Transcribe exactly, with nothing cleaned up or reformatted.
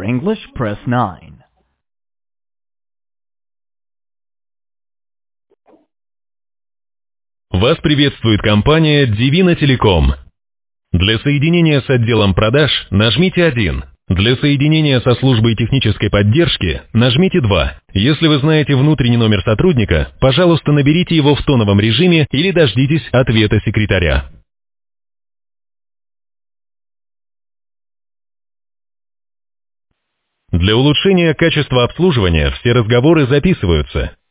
For English, press nine. Вас приветствует компания Divina Telecom. Для соединения с отделом продаж нажмите один. Для соединения со службой технической поддержки нажмите два. Если вы знаете внутренний номер сотрудника, пожалуйста, наберите его в тоновом режиме или дождитесь ответа секретаря. Для улучшения качества обслуживания все разговоры записываются.